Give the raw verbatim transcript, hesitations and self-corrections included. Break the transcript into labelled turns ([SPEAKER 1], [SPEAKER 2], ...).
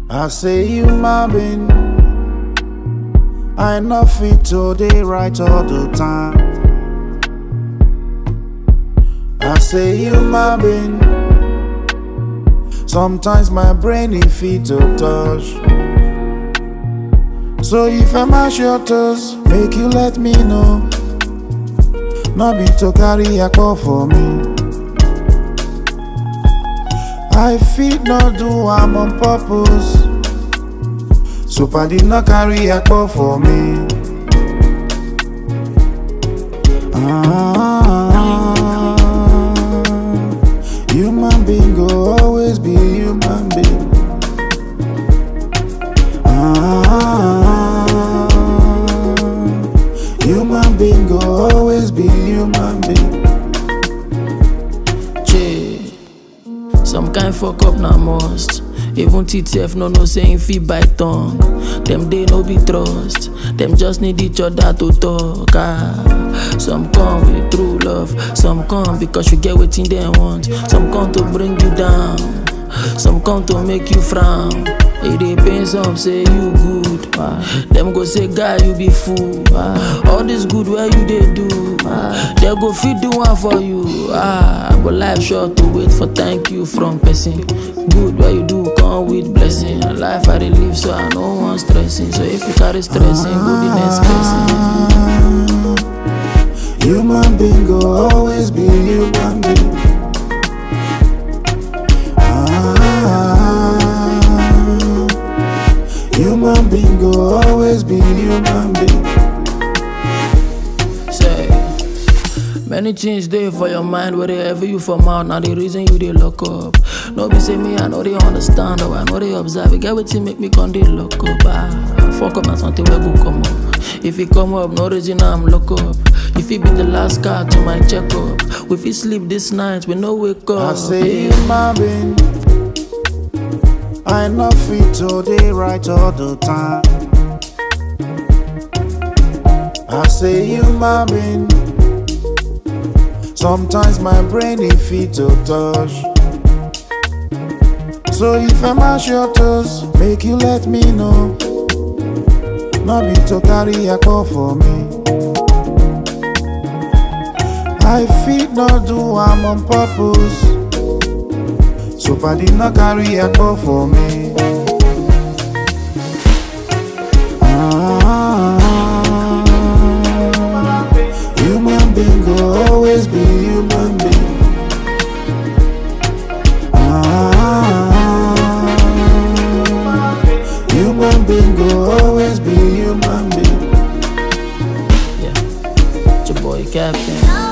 [SPEAKER 1] I say human being, I not fit today right all the time. I say human being, sometimes my brain is fit to touch. So if I mash your toes, make you let me know. Not be to carry a call for me. I fit not do I'm on purpose. So I did not carry a call for me. Ah, human being go always be human being. Ah, human being go always be human being.
[SPEAKER 2] Some kind fuck up na must. Even T T F no no saying fit by tongue. Them they no be trust. Them just need each other to talk. Ah. Some come with true love. Some come because you get what they want. Some come to bring you down. Some come to make you frown. It dey pain some say you good. Ah. Them go say guy you be fool. Ah. All this good where you they do. Ah. They go fit do one for you. Ah. But life short to wait for thank you from person. Good where you do come with blessing. Life I dey live so I no want stressing. So if you carry stressing, go the next person.
[SPEAKER 1] Human being go always be human being. Human being go always be human being.
[SPEAKER 2] Say, many things there for your mind, wherever you from out. Now the reason you they lock up. No be say me, I know they understand, or I know they observe. It get what make me come they lock up. Ah, fuck up na something where go come up. If it come up, no reason I'm lock up. If it be the last car to my checkup, if you sleep this night, we no wake up.
[SPEAKER 1] I say human being, I not fit today right all the time. I say human being, sometimes my brain is fit to touch. So if I mash your toes, make you let me know. Not be to carry a call for me. I fit not do I'm on purpose. So I did not carry a call for me. Ah, human being go always be human being. Ah, human being go always be human being.
[SPEAKER 2] Yeah, it's your boy Captain.